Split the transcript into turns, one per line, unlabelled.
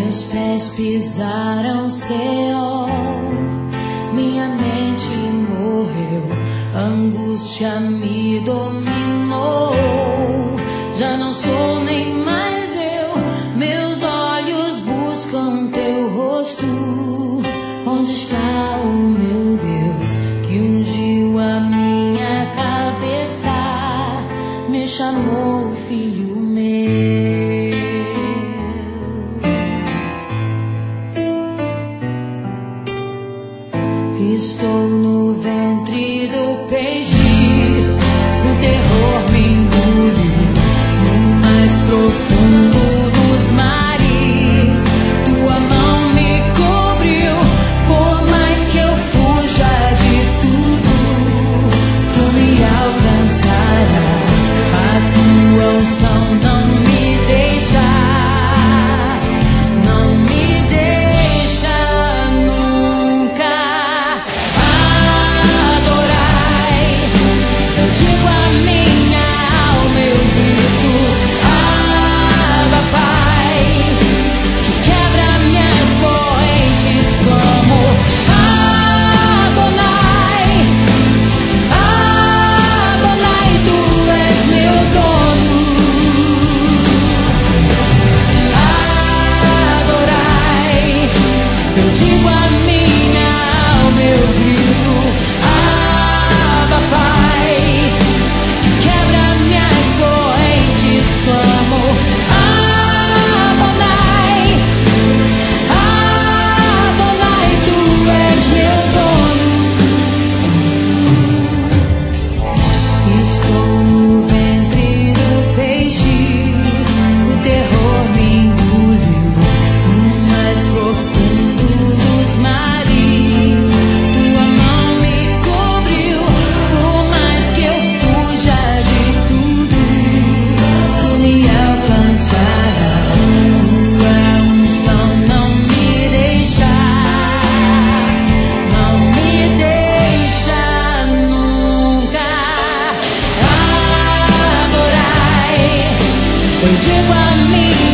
Meus pés pisaram céu, minha mente morreu, angústia me dominou. Já não sou nem mais eu, meus olhos buscam teu rosto. Onde está o meu Deus que ungiu a minha cabeça, me chamou filho meu? Estou no ventre do peixe, o terror me engoliu no mais profundo dos mares. Tua mão me cobriu, por mais que eu fuja de tudo, tu me alcançarás. A tua unção não me deixa, não me deixa nunca. Eu digo a minha alma, eu grito, Abba Pai, que quebra minhas correntes como Adonai. Adonai, tu és meu dono. Adorai, eu digo a minha alma, eu grito, Abba Pai, quebra minhas correntes como Adonai. Adonai, tu és meu dono. Estou no ventre do peixe, o terror me engoliu no mais profundo dos mares. Tua mão me cobriu, por mais que eu fuja de tudo, tu me alcançarás. Tua unção não me deixa, não me deixa nunca. Adorai, eu digo a minha